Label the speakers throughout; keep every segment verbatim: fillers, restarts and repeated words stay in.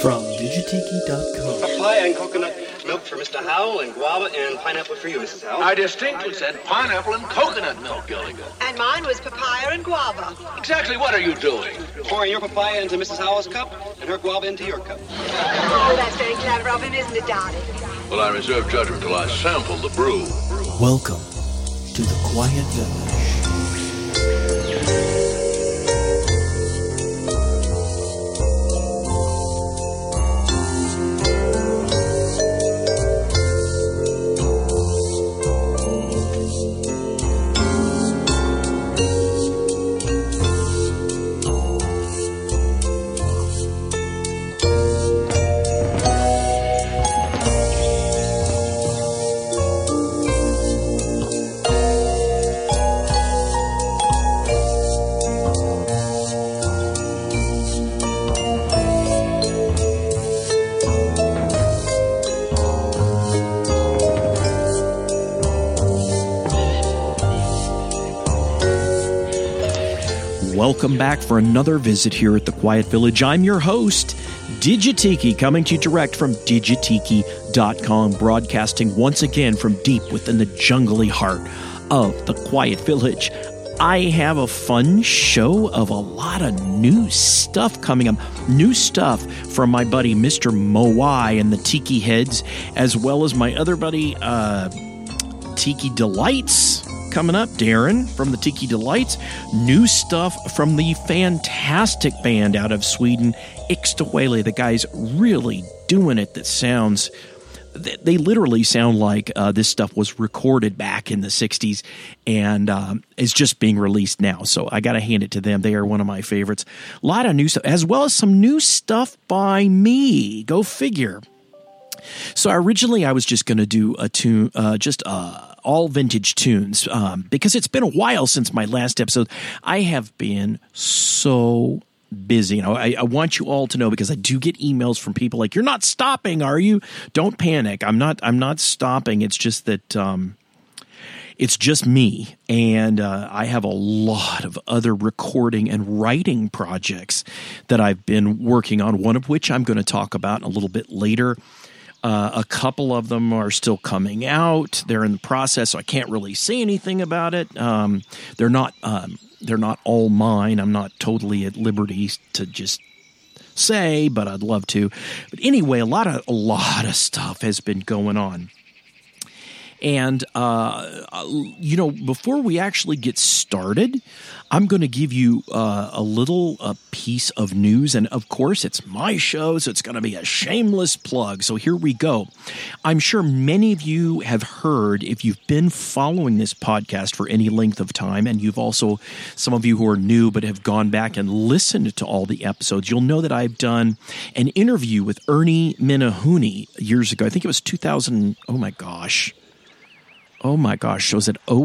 Speaker 1: from digitiki dot com.
Speaker 2: Papaya and coconut milk for Mister Howell, and guava and pineapple for you, Missus Howell.
Speaker 3: I distinctly said pineapple and coconut milk, Gilligan.
Speaker 4: And mine was papaya and guava.
Speaker 3: Exactly what are you doing?
Speaker 2: Pouring your papaya into Missus Howell's cup and her guava into your cup.
Speaker 4: Oh, that's very clever of him, isn't it, darling?
Speaker 3: Well, I reserve judgment till I sample the brew.
Speaker 1: Welcome to the Quiet Village. Welcome back for another visit here at the Quiet Village. I'm your host, Digitiki, coming to you direct from digitiki dot com, broadcasting once again from deep within the jungly heart of the Quiet Village. I have a fun show of a lot of new stuff coming up. New stuff from my buddy, Mister Moai and the Tiki Heads, as well as my other buddy, uh, Tiki Delights. Coming up, Darren from the Tiki Delights. New stuff from the fantastic band out of Sweden, Ixtawele. The guy's really doing it. That sounds, they literally sound like uh, this stuff was recorded back in the sixties and um, is just being released now. So I got to hand it to them. They are one of my favorites. A lot of new stuff, as well as some new stuff by me. Go figure. So originally I was just going to do a tune, uh, just uh, all vintage tunes, um, because it's been a while since my last episode. I have been so busy. You know, I, I want you all to know, because I do get emails from people like, "You're not stopping, are you?" Don't panic. I'm not. I'm not stopping. It's just that um, it's just me, and uh, I have a lot of other recording and writing projects that I've been working on. One of which I'm going to talk about a little bit later. Uh, a couple of them are still coming out. They're in the process, so I can't really say anything about it. Um, they're not um, they're not all mine. I'm not totally at liberty to just say, but I'd love to. But anyway, a lot of a lot of stuff has been going on. And, uh, you know, before we actually get started, I'm going to give you uh, a little uh, piece of news. And, of course, it's my show, so it's going to be a shameless plug. So here we go. I'm sure many of you have heard, if you've been following this podcast for any length of time, and you've also, some of you who are new but have gone back and listened to all the episodes, you'll know that I've done an interview with Ernie Minahuni years ago. I think it was two thousand, oh my gosh. Oh my gosh, was it oh,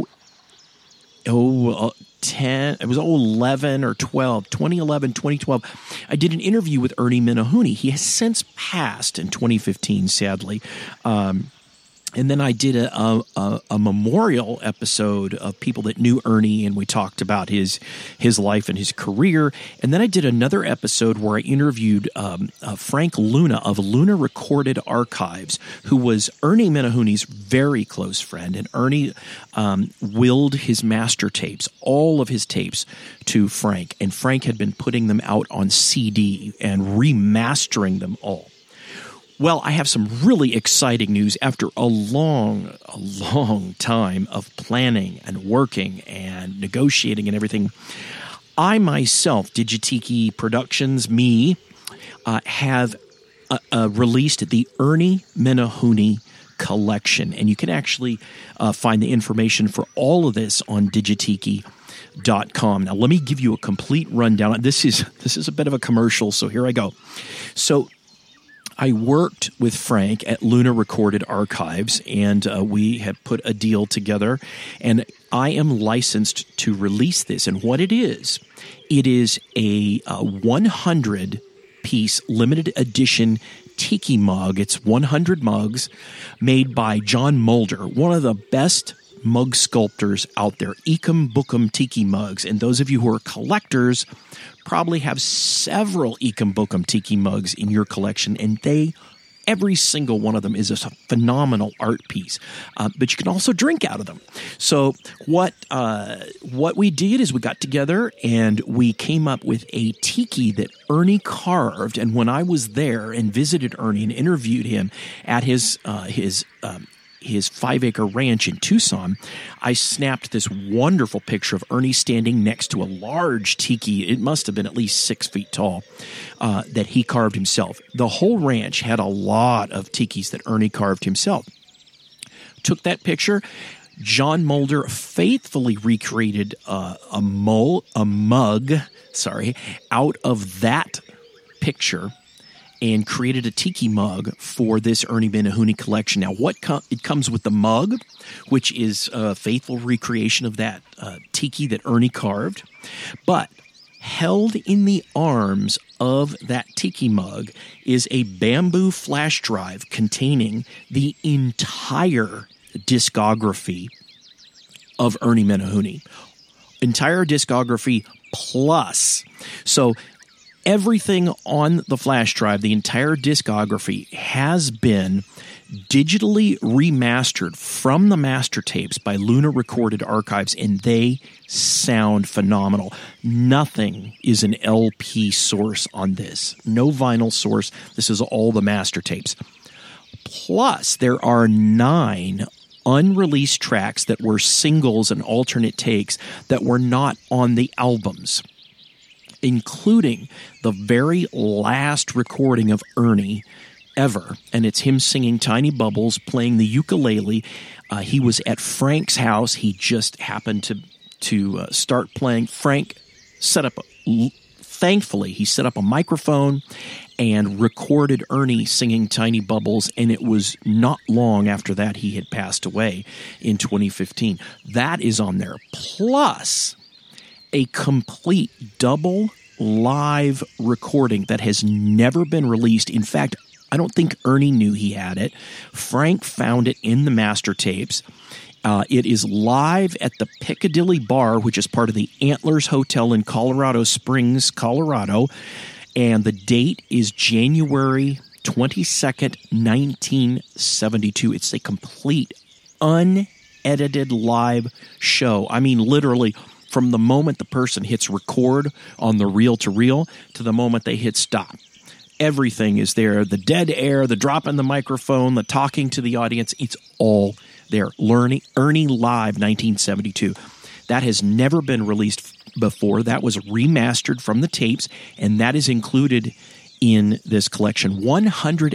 Speaker 1: oh, ten? It was oh eleven or twelve, twenty eleven, twenty twelve. I did an interview with Ernie Minahuni. He has since passed in twenty fifteen, sadly. Um, and then I did a, a, a memorial episode of people that knew Ernie, and we talked about his his life and his career. And then I did another episode where I interviewed um, uh, Frank Luna of Luna Recorded Archives, who was Ernie Minahuni's very close friend. And Ernie um, willed his master tapes, all of his tapes, to Frank. And Frank had been putting them out on C D and remastering them all. Well, I have some really exciting news. After a long, a long time of planning and working and negotiating and everything, I myself, Digitiki Productions, me, uh, have uh, uh, released the Ernie Minahuni collection. And you can actually uh, find the information for all of this on digitiki dot com. Now, let me give you a complete rundown. This is this is a bit of a commercial, so here I go. So I worked with Frank at Luna Recorded Archives, and uh, we have put a deal together, and I am licensed to release this. And what it is, it is a one hundred piece limited edition tiki mug. It's one hundred mugs made by John Mulder, one of the best mug sculptors out there, Ekum Bookum Tiki mugs. And those of you who are collectors probably have several Ekum Bookum Tiki mugs in your collection, and they every single one of them is a phenomenal art piece, uh, but you can also drink out of them. So what uh, what we did is we got together and we came up with a tiki that Ernie carved. And when I was there and visited Ernie and interviewed him at his uh, his um, his five-acre ranch in Tucson, I snapped this wonderful picture of Ernie standing next to a large tiki. It must have been at least six feet tall, uh, that he carved himself. The whole ranch had a lot of tikis that Ernie carved himself. Took that picture. John Mulder faithfully recreated uh, a, mo- a mug sorry, out of that picture and created a tiki mug for this Ernie Menehune collection. Now, what com- it comes with the mug, which is a faithful recreation of that uh, tiki that Ernie carved, but held in the arms of that tiki mug is a bamboo flash drive containing the entire discography of Ernie Menehune. Entire discography plus. So everything on the flash drive, the entire discography, has been digitally remastered from the master tapes by Luna Recorded Archives, and they sound phenomenal. Nothing is an L P source on this. No vinyl source. This is all the master tapes. Plus, there are nine unreleased tracks that were singles and alternate takes that were not on the albums, including the very last recording of Ernie ever, and it's him singing Tiny Bubbles, playing the ukulele. Uh, he was at Frank's house. He just happened to to uh, start playing. Frank set up, a, thankfully, he set up a microphone and recorded Ernie singing Tiny Bubbles, and it was not long after that he had passed away in twenty fifteen. That is on there. Plus a complete double live recording that has never been released. In fact, I don't think Ernie knew he had it. Frank found it in the master tapes. Uh, it is live at the Piccadilly Bar, which is part of the Antlers Hotel in Colorado Springs, Colorado. And the date is January twenty-second, nineteen seventy-two. It's a complete, unedited live show. I mean, literally, from the moment the person hits record on the reel-to-reel to the moment they hit stop. Everything is there. The dead air, the drop in the microphone, the talking to the audience, it's all there. Ernie, Ernie Live nineteen seventy-two. That has never been released before. That was remastered from the tapes, and that is included in this collection. one hundred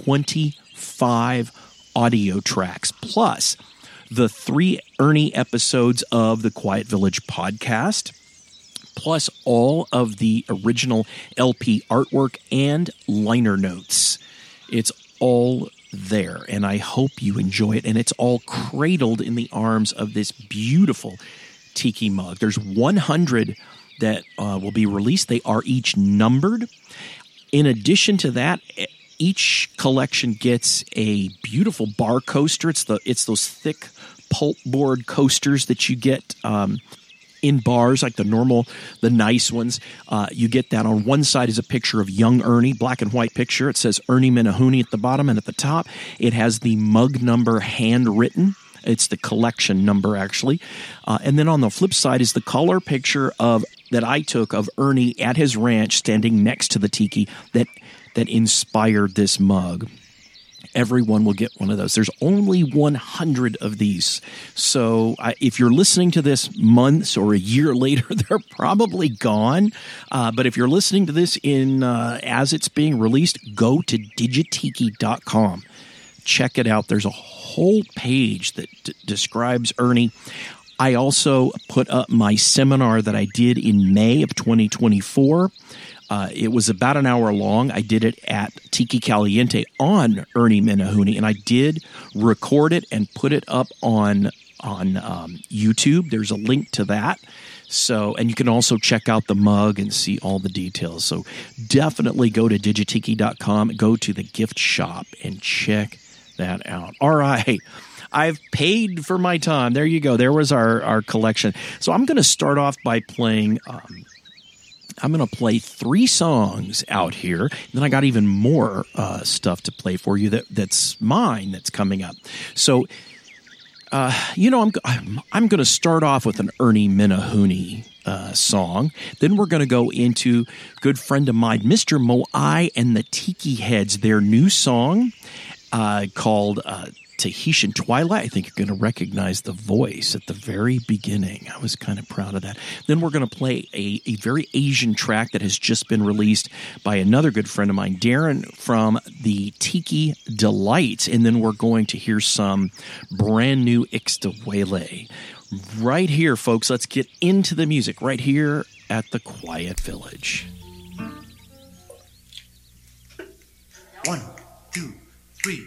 Speaker 1: twenty-five audio tracks, plus the three Ernie episodes of the Quiet Village podcast, plus all of the original L P artwork and liner notes. It's all there, and I hope you enjoy it. And it's all cradled in the arms of this beautiful tiki mug. There's one hundred that uh, will be released. They are each numbered. In addition to that, each collection gets a beautiful bar coaster. It's the it's those thick pulp board coasters that you get um, in bars, like the normal, the nice ones. Uh, you get that. On one side is a picture of young Ernie, black and white picture. It says Ernie Menehune at the bottom, and at the top it has the mug number handwritten. It's the collection number, actually. Uh, and then on the flip side is the color picture of that I took of Ernie at his ranch standing next to the tiki that that inspired this mug. Everyone will get one of those. There's only one hundred of these. So uh, if you're listening to this months or a year later, they're probably gone. Uh, but if you're listening to this in uh, as it's being released, go to digitiki dot com. Check it out. There's a whole page that d- describes Ernie. I also put up my seminar that I did in May of twenty twenty-four. Uh, it was about an hour long. I did it at Tiki Caliente on Ernie Menehune, and I did record it and put it up on on um, YouTube. There's a link to that. So, and you can also check out the mug and see all the details. So definitely go to digitiki dot com, go to the gift shop, and check that out. All right. I've paid for my time. There you go. There was our, our collection. So I'm going to start off by playing... Um, I'm going to play three songs out here. And then I got even more uh, stuff to play for you that, that's mine that's coming up. So, uh, you know, I'm I'm, I'm going to start off with an Ernie Minahoney uh, song. Then we're going to go into a good friend of mine, Mister Moai and the Tiki Heads, their new song uh, called... Uh, Tahitian Twilight. I think you're going to recognize the voice at the very beginning. I was kind of proud of that. Then we're going to play a, a very Asian track that has just been released by another good friend of mine, Darren from the Tiki Delights. And then we're going to hear some brand new Ixtawele. Right here, folks, let's get into the music right here at the Quiet Village.
Speaker 5: One, two, three.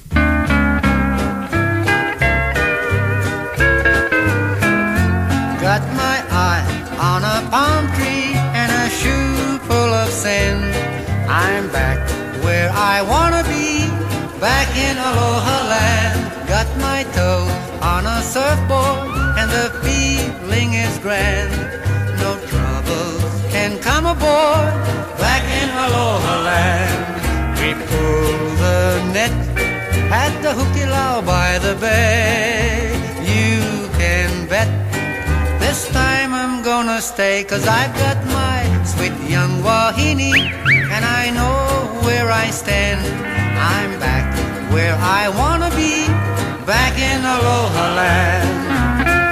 Speaker 5: Got my eye on a palm tree and a shoe full of sand. I'm back where I wanna be, back in Aloha land. Got my toe on a surfboard and the feeling is grand. No troubles can come aboard, back in Aloha land. We pull the net at the Hukilau by the bay. You can bet this time I'm gonna stay, 'cause I've got my sweet young wahine, and I know where I stand. I'm back where I wanna be, back in Aloha land.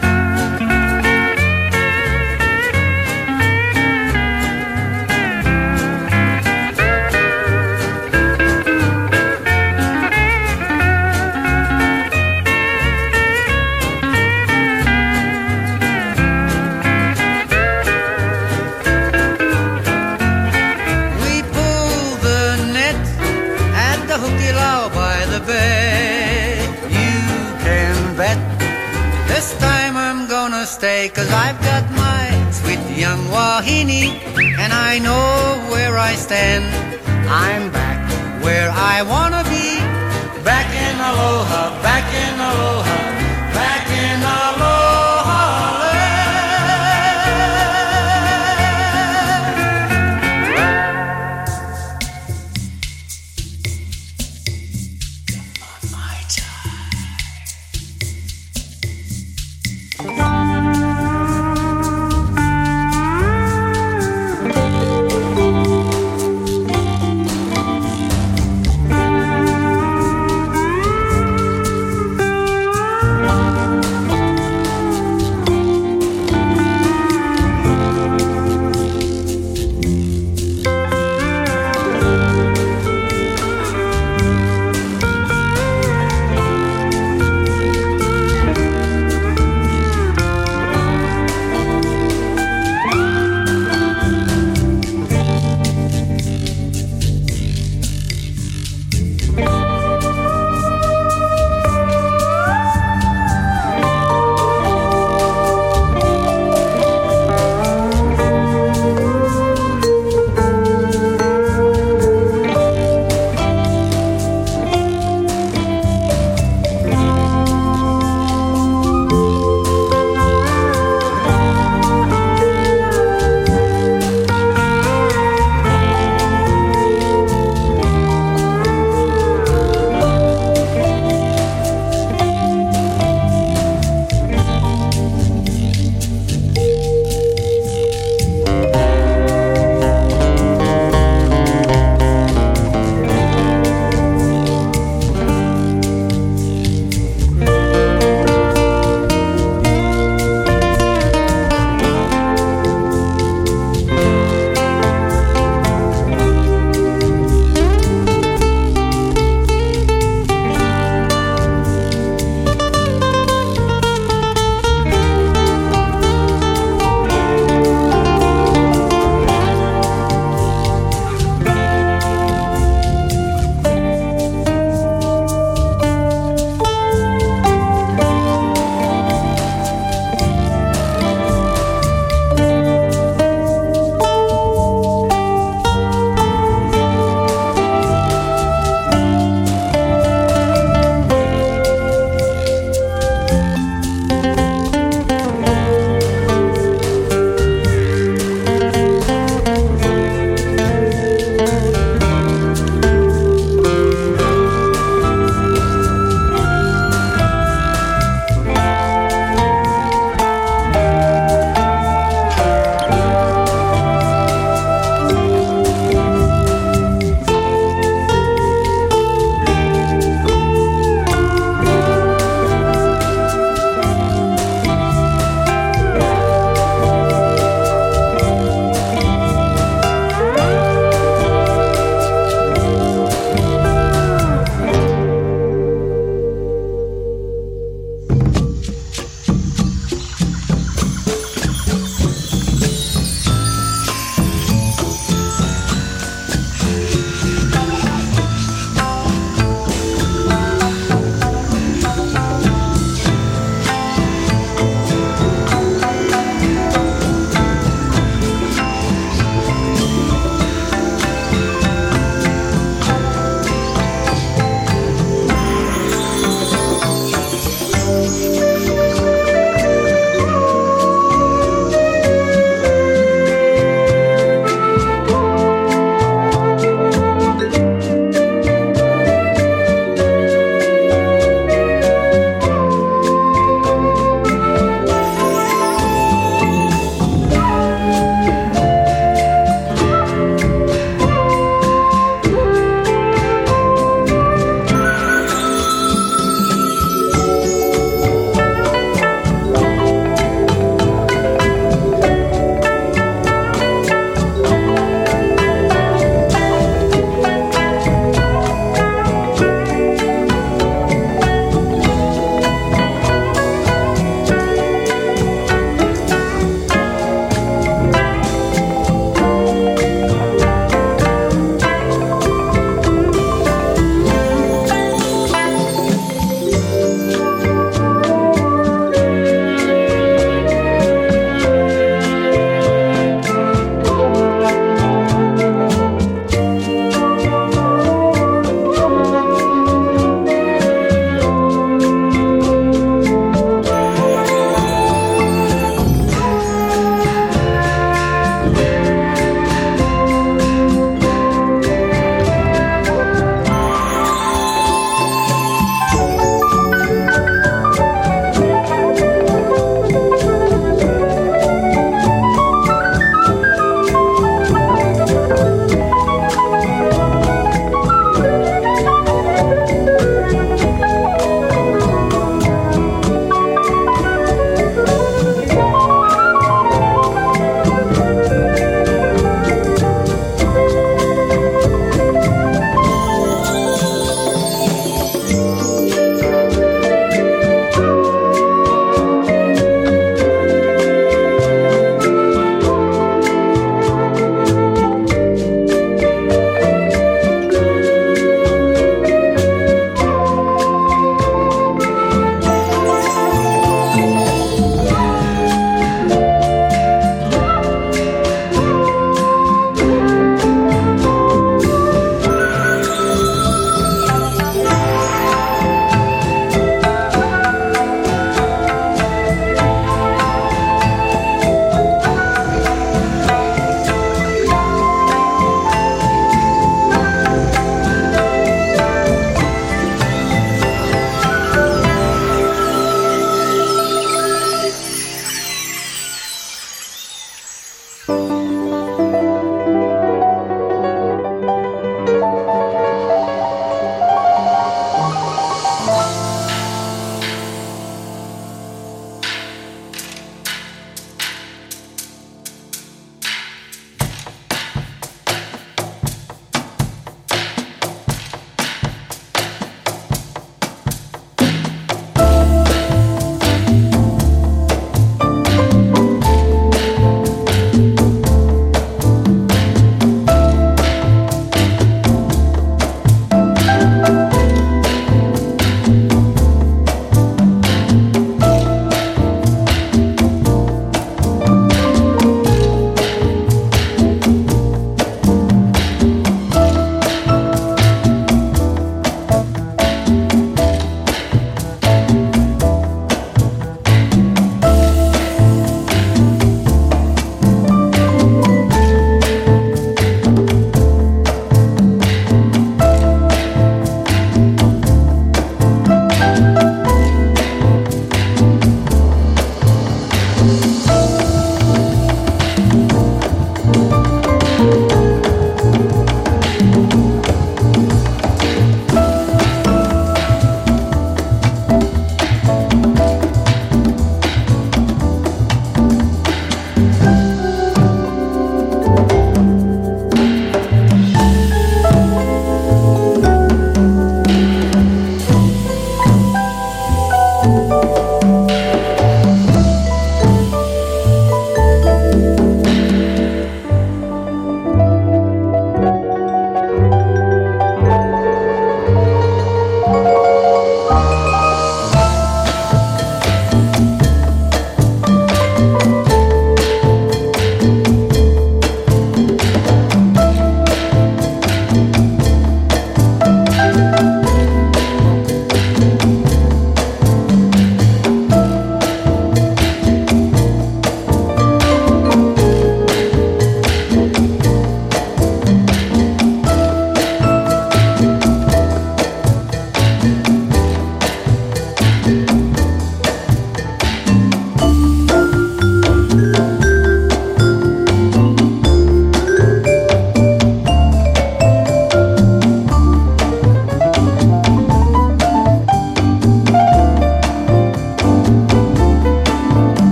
Speaker 5: This time I'm gonna stay, 'cause I've got my sweet young wahine, and I know where I stand. I'm back where I wanna be, back in Aloha, back in Aloha, back in Aloha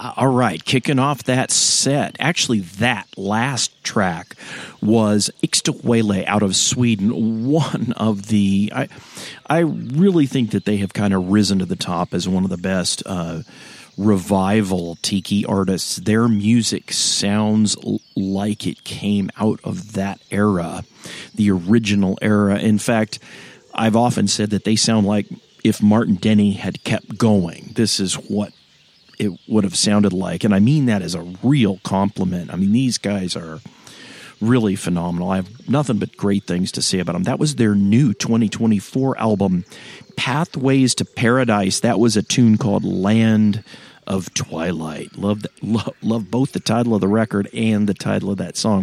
Speaker 1: All right, kicking off that set. Actually, that last track was Ixtawele out of Sweden. One of the, I, I really think that they have kind of risen to the top as one of the best uh, revival tiki artists. Their music sounds like it came out of that era, the original era. In fact, I've often said that they sound like if Martin Denny had kept going. This is what it would have sounded like. And I mean that as a real compliment. I mean, these guys are really phenomenal. I have nothing but great things to say about them. That was their new twenty twenty-four album, Pathways to Paradise. That was a tune called Land of Twilight. Love, love, love both the title of the record and the title of that song.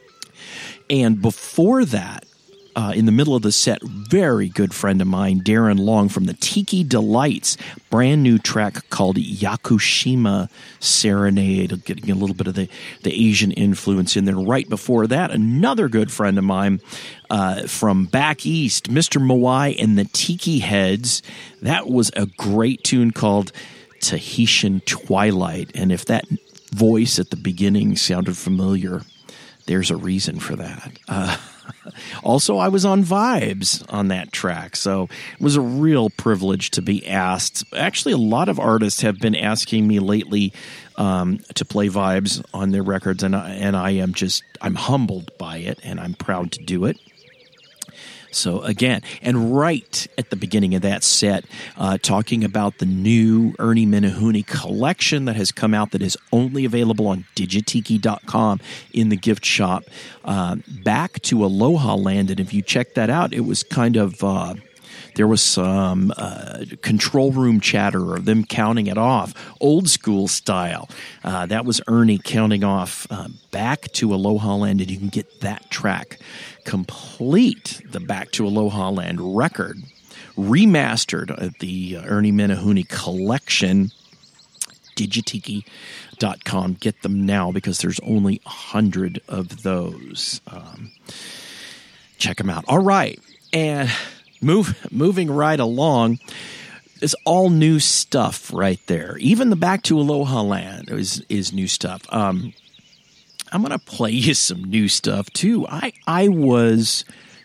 Speaker 1: And before that, Uh, in the middle of the set, very good friend of mine, Darren Long from the Tiki Delights, brand new track called Yakushima Serenade, getting a little bit of the, the Asian influence in there. Right before that, another good friend of mine uh, from back east, Mister Moai and the Tiki Heads. That was a great tune called Tahitian Twilight. And if that voice at the beginning sounded familiar, there's a reason for that. Uh Also, I was on Vibes on that track, so it was a real privilege to be asked. Actually, a lot of artists have been asking me lately um, to play Vibes on their records, and I, and I am just, I'm humbled by it, and I'm proud to do it. So again, and right at the beginning of that set, uh, talking about the new Ernie Minahuni collection that has come out that is only available on digitiki dot com in the gift shop. Uh, Back to Aloha Land, and if you check that out, it was kind of, uh, there was some uh, control room chatter of them counting it off, old school style. Uh, that was Ernie counting off uh, Back to Aloha Land, and you can get that track complete, the Back to Aloha Land record, remastered at the Ernie Minahuni collection, digitiki dot com. Get them now because there's only a hundred of those. Um, check them out. All right, and move moving right along. It's all new stuff right there. Even the Back to Aloha Land is is new stuff. Um, I'm going to play you some new stuff, too. I, I was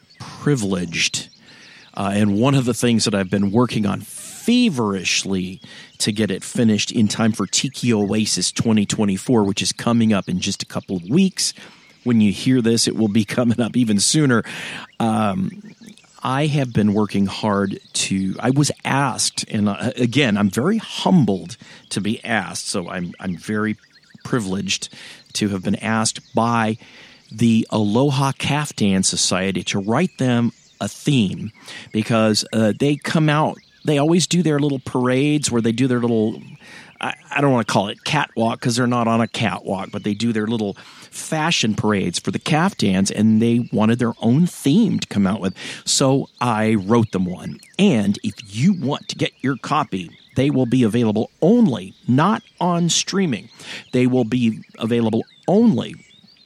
Speaker 1: privileged, uh, and one of the things that I've been working on feverishly to get it finished in time for Tiki Oasis twenty twenty-four, which is coming up in just a couple of weeks. When you hear this, it will be coming up even sooner. Um, I have been working hard to, I was asked, and uh, again, I'm very humbled to be asked, so I'm I'm very privileged to have been asked by the Aloha Kaftan Society to write them a theme, because uh, they come out, they always do their little parades where they do their little, I, I don't want to call it catwalk because they're not on a catwalk, but they do their little fashion parades for the kaftans, and they wanted their own theme to come out with. So I wrote them one. And if you want to get your copy, they will be available only, not on streaming. They will be available only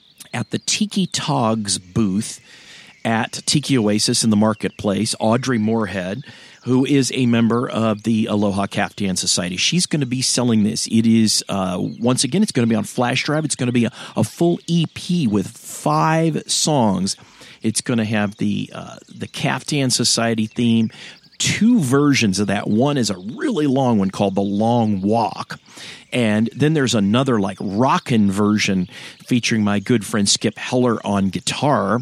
Speaker 1: at the Tiki Togs booth at Tiki Oasis in the marketplace. Audrey Moorhead, who is a member of the Aloha Kaftan Society, she's going to be selling this. It is, uh, once again, it's going to be on flash drive. It's going to be a, a full E P with five songs. It's going to have the uh, the Kaftan Society theme, two versions of that. One is a really long one called The Long Walk. And then there's another like rockin' version featuring my good friend Skip Heller on guitar.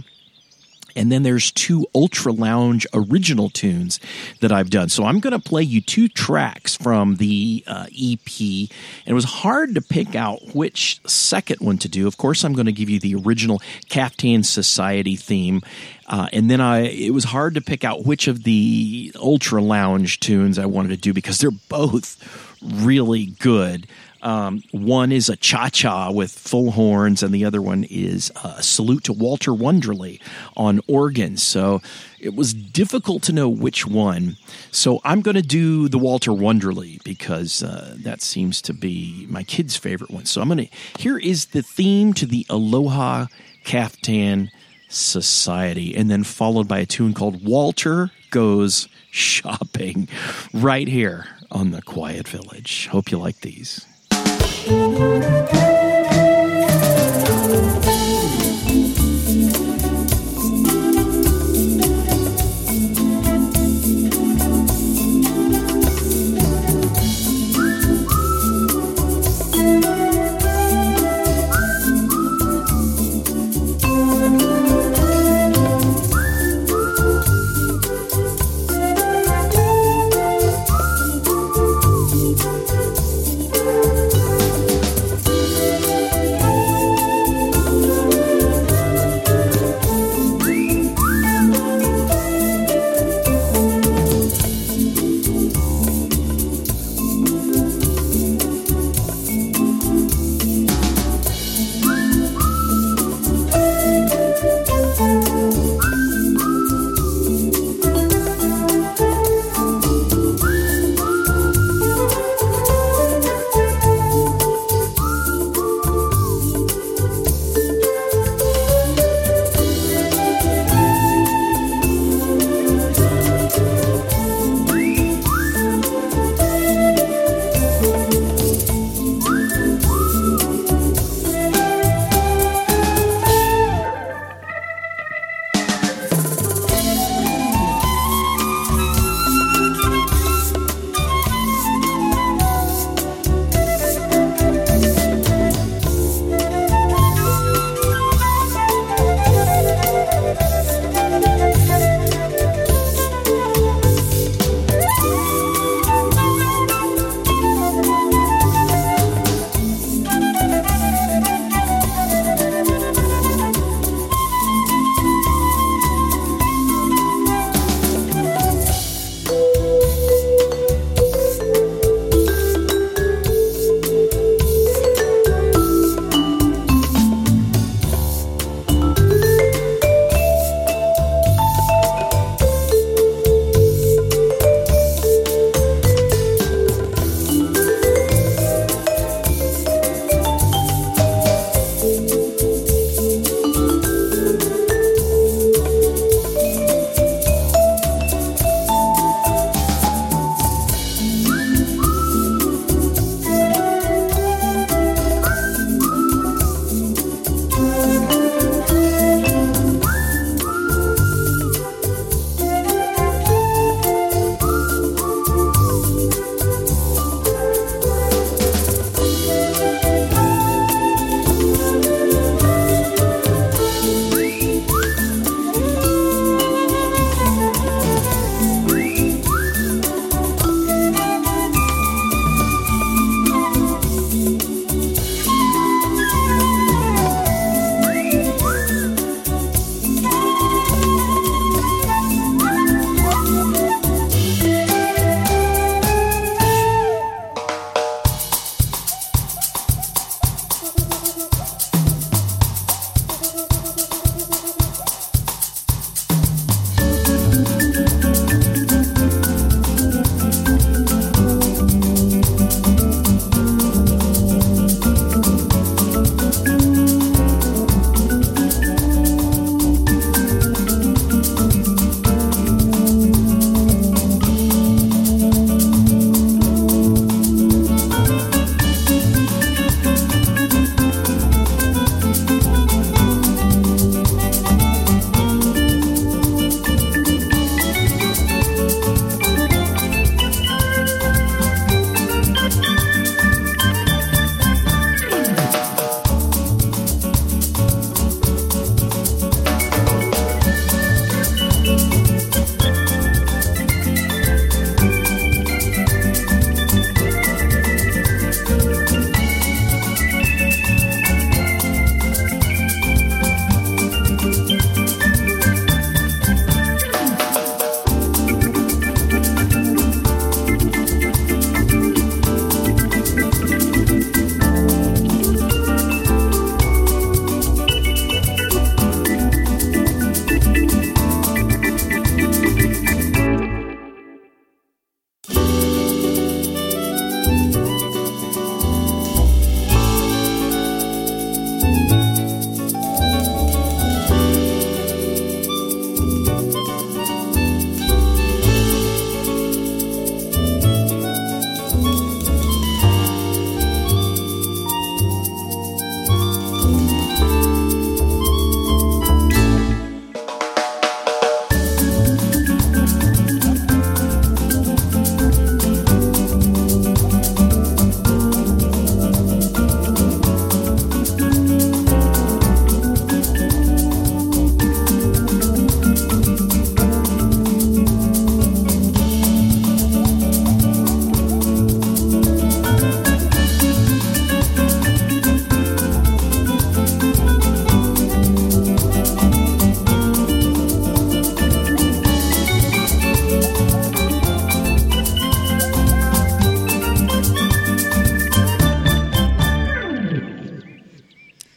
Speaker 1: And then there's two Ultra Lounge original tunes that I've done. So I'm going to play you two tracks from the uh, E P. And it was hard to pick out which second one to do. Of course, I'm going to give you the original Kaftan Society theme. Uh, and then I, it was hard to pick out which of the Ultra Lounge tunes I wanted to do because they're both really good. Um, one is a cha-cha with full horns, and the other one is a salute to Walter Wonderly on organ. So it was difficult to know which one. So I'm going to do the Walter Wonderly because uh, that seems to be my kid's favorite one. So I'm going to, here is the theme to the Aloha Kaftan Society, and then followed by a tune called Walter Goes Shopping right here on the Quiet Village. Hope you like these.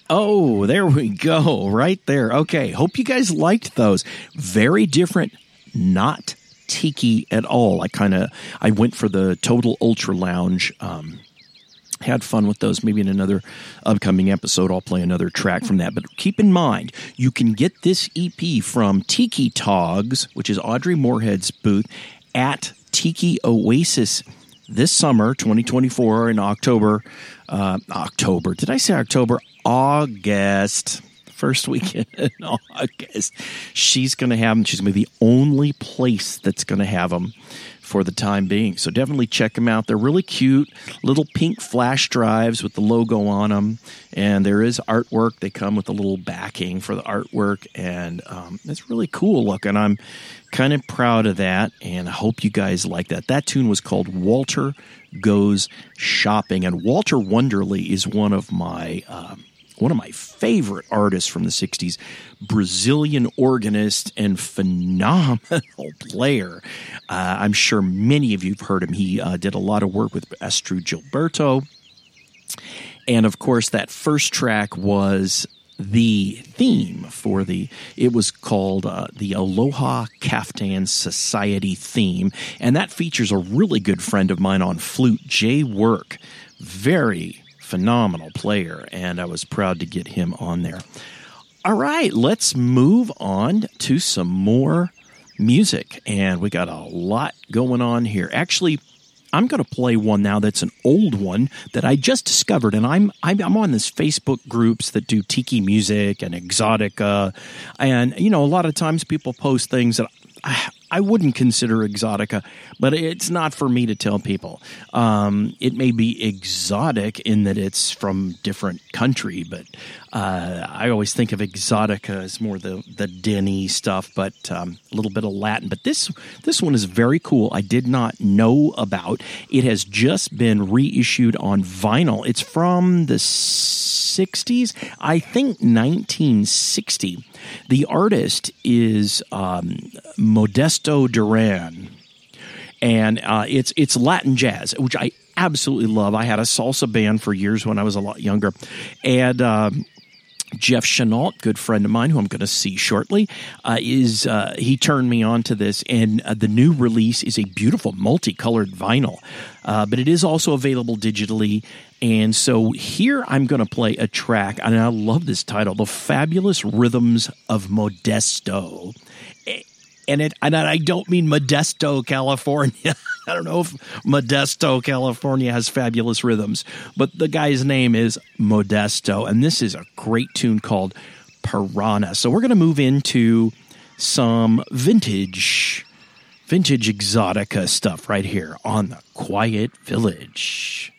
Speaker 1: Oh, there we go. Right there. Okay. Hope you guys liked those. Very different, not tiki at all. I kind of, I went for the Total Ultra Lounge. Um, had fun with those. Maybe in another upcoming episode, I'll play another track from that. But keep in mind, you can get this E P from Tiki Togs, which is Audrey Moorhead's booth, at Tiki Oasis this summer, twenty twenty-four, in October. Uh, October. Did I say October? August. First weekend in August. She's going to have them. She's going to be the only place that's going to have them for the time being. So definitely check them out. They're really cute. Little pink flash drives with the logo on them. And there is artwork. They come with a little backing for the artwork. And um, it's really cool looking. I'm kind of proud of that. And I hope you guys like that. That tune was called Walter Goes Shopping. And Walter Wonderly is one of my... Um, One of my favorite artists from the sixties, Brazilian organist and phenomenal player. Uh, I'm sure many of you have heard him. He uh, did a lot of work with Astrud Gilberto. And, of course, that first track was the theme for the, it was called uh, the Aloha Kaftan Society theme. And that features a really good friend of mine on flute, Jay Work. Very phenomenal player, and I was proud to get him on there. All right, let's move on to some more music, and we got a lot going on here. Actually, I'm going to play one now that's an old one that I just discovered, and I'm I'm, I'm on this Facebook groups that do tiki music and exotica, and, you know, a lot of times people post things that I, I wouldn't consider exotica, but it's not for me to tell people. Um, it may be exotic in that it's from different country, but uh, I always think of exotica as more the the Denny stuff, but um, a little bit of Latin. But this this one is very cool. I did not know about. It has just been reissued on vinyl. It's from the sixties, I think nineteen sixty. The artist is um, Modesto Duran, and uh, it's it's Latin jazz, which I absolutely love. I had a salsa band for years when I was a lot younger, and um, Jeff Chenault, good friend of mine, who I'm going to see shortly, uh, is uh, he turned me on to this, and uh, the new release is a beautiful multicolored vinyl, uh, but it is also available digitally. And so here I'm going to play a track, and I love this title, The Fabulous Rhythms of Modesto. And it, and I don't mean Modesto, California. I don't know if Modesto, California has fabulous rhythms, but the guy's name is Modesto, and this is a great tune called Piranha. So we're going to move into some vintage, vintage exotica stuff right here on the Quiet Village.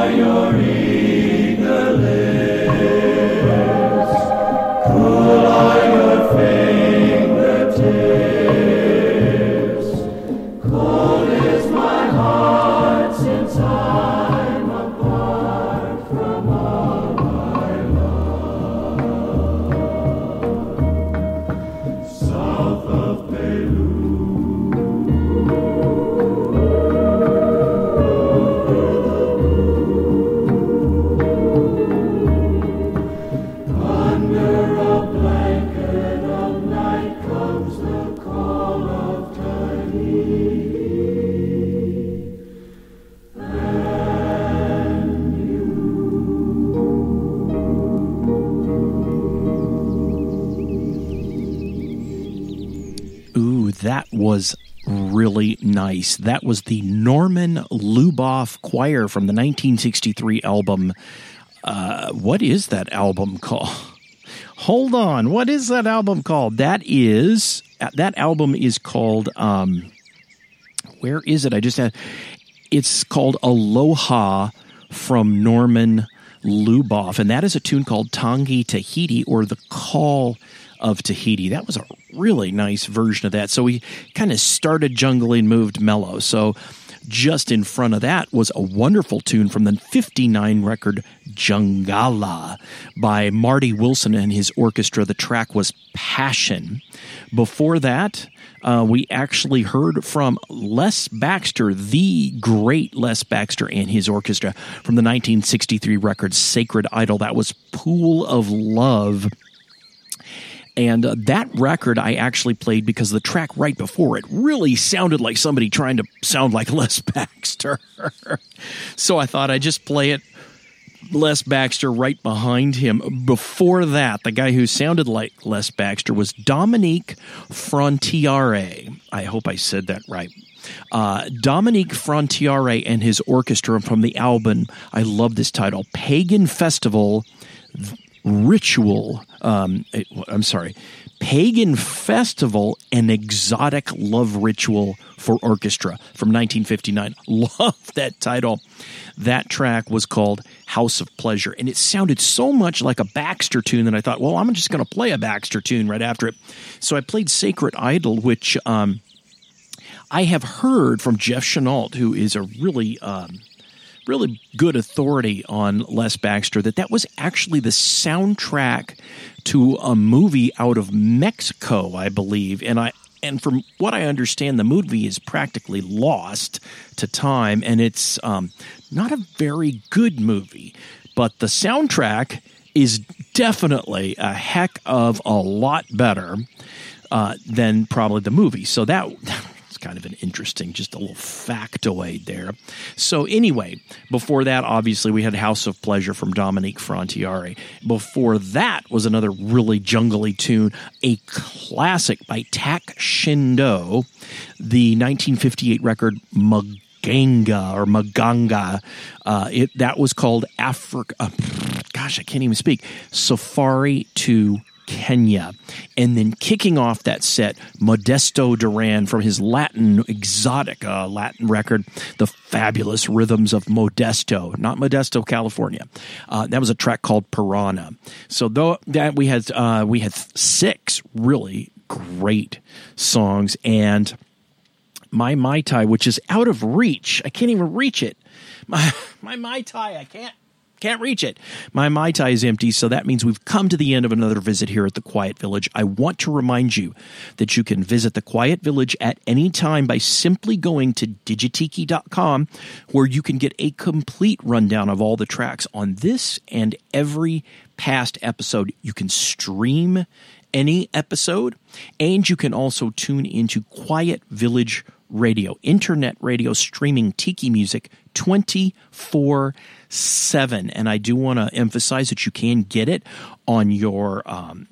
Speaker 1: That was really nice. That was the Norman Luboff Choir from the nineteen sixty-three album. Uh, what is that album called? Hold on. What is that album called? That is, that album is called, um, where is it? I just had, it's called Aloha from Norman Luboff. And that is a tune called Tangi Tahiti, or The Call of Tahiti. That was a really nice version of that. So we kind of started jungly and moved mellow. So just in front of that was a wonderful tune from the fifty-nine record Jungala by Marty Wilson and his orchestra. The track was Passion. Before that, uh, we actually heard from Les Baxter, the great Les Baxter and his orchestra, from the nineteen sixty-three record Sacred Idol. That was Pool of Love. And uh, that record I actually played because the track right before it really sounded like somebody trying to sound like Les Baxter. So I thought I'd just play it, Les Baxter right behind him. Before that, the guy who sounded like Les Baxter was Dominique Frontiere. I hope I said that right. Uh, Dominique Frontiere and his orchestra from the album, I love this title, Pagan Festival Ritual, um, I'm sorry, Pagan Festival, an Exotic Love Ritual for Orchestra from nineteen fifty-nine. Love that title. That track was called House of Pleasure, and it sounded so much like a Baxter tune that I thought, well, I'm just going to play a Baxter tune right after it. So I played Sacred Idol, which um, I have heard from Jeff Chenault, who is a really... Um, really good authority on Les Baxter, that that was actually the soundtrack to a movie out of Mexico, I believe. And I and from what I understand, the movie is practically lost to time, and it's um, not a very good movie. But the soundtrack is definitely a heck of a lot better uh, than probably the movie. So that... kind of an interesting, just a little factoid there. So anyway, before that, obviously, we had House of Pleasure from Dominique Frontiere. Before that was another really jungly tune, a classic by Tak Shindo, the nineteen fifty-eight record Maganga or Maganga. Uh, it that was called Africa. Uh, gosh, I can't even speak. Safari to Kenya. And then kicking off that set, Modesto Duran from his Latin, exotic uh, Latin record, The Fabulous Rhythms of Modesto, not Modesto, California. Uh, that was a track called Piranha. So though that we had uh, we had six really great songs, and My Mai Tai, which is out of reach. I can't even reach it. My my Mai Tai, I can't. Can't reach it. My Mai Tai is empty, so that means we've come to the end of another visit here at the Quiet Village. I want to remind you that you can visit the Quiet Village at any time by simply going to digitiki dot com, where you can get a complete rundown of all the tracks on this and every past episode. You can stream any episode, and you can also tune into Quiet Village Radio, internet radio streaming tiki music twenty-four seven. And I do want to emphasize that you can get it on your um,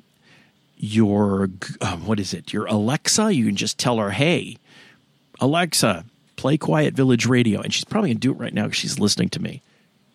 Speaker 1: your uh, what is it? Your Alexa. You can just tell her, "Hey, Alexa, play Quiet Village Radio," and she's probably gonna do it right now because she's listening to me.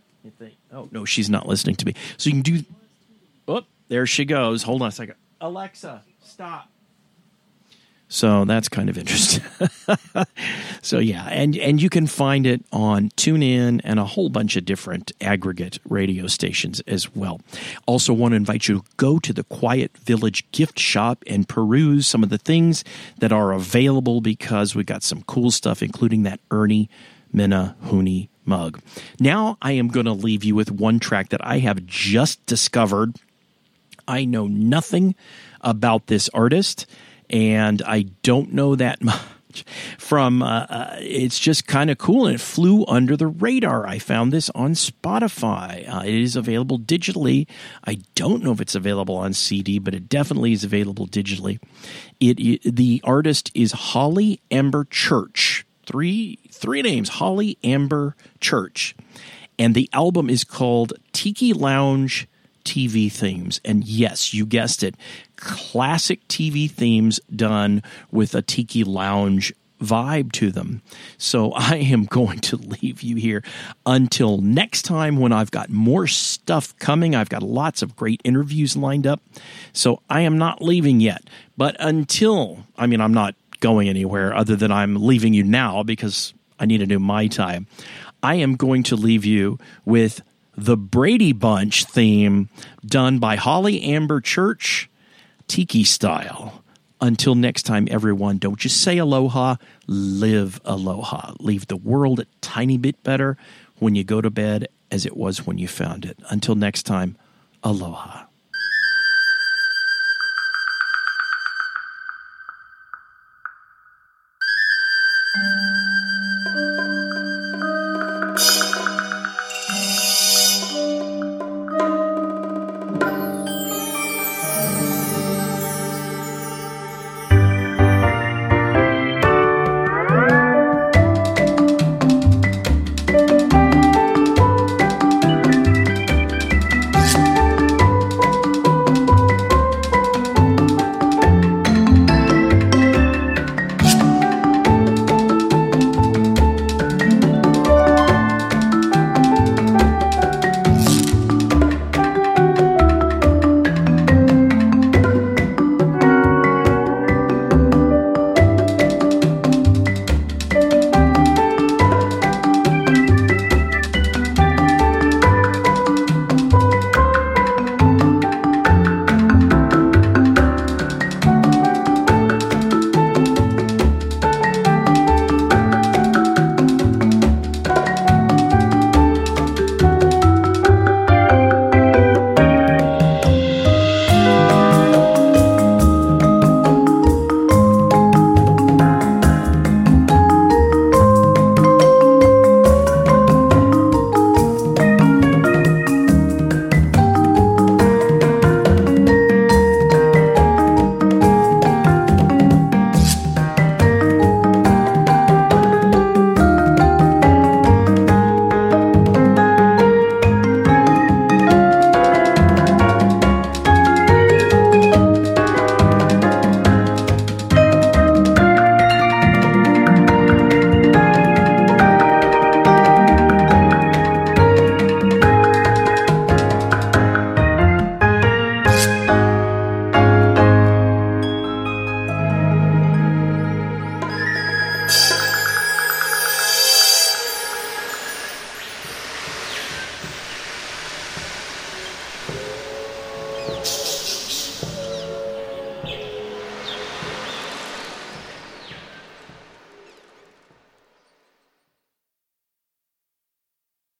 Speaker 1: Oh no, she's not listening to me. So you can do. Oh, there she goes. Hold on a second. Alexa, stop. So that's kind of interesting. So yeah, and, and you can find it on TuneIn and a whole bunch of different aggregate radio stations as well. Also want to invite you to go to the Quiet Village gift shop and peruse some of the things that are available, because we got some cool stuff, including that Ernie Minahuni mug. Now I am going to leave you with one track that I have just discovered. I know nothing about this artist, and I don't know that much from, uh, uh, it's just kind of cool, and it flew under the radar. I found this on Spotify. Uh, it is available digitally. I don't know if it's available on C D, but it definitely is available digitally. It, it the artist is Holly Amber Church. Three, three names, Holly Amber Church. And the album is called Tiki Lounge T V Themes. And yes, you guessed it, classic T V themes done with a Tiki Lounge vibe to them. So I am going to leave you here until next time, when I've got more stuff coming. I've got lots of great interviews lined up. So I am not leaving yet. But until, I mean, I'm not going anywhere other than I'm leaving you now because I need a new Mai Tai. I am going to leave you with the Brady Bunch theme done by Holly Amber Church, Tiki style. Until next time, everyone, don't just say aloha, live aloha. Leave the world a tiny bit better when you go to bed as it was when you found it. Until next time, aloha.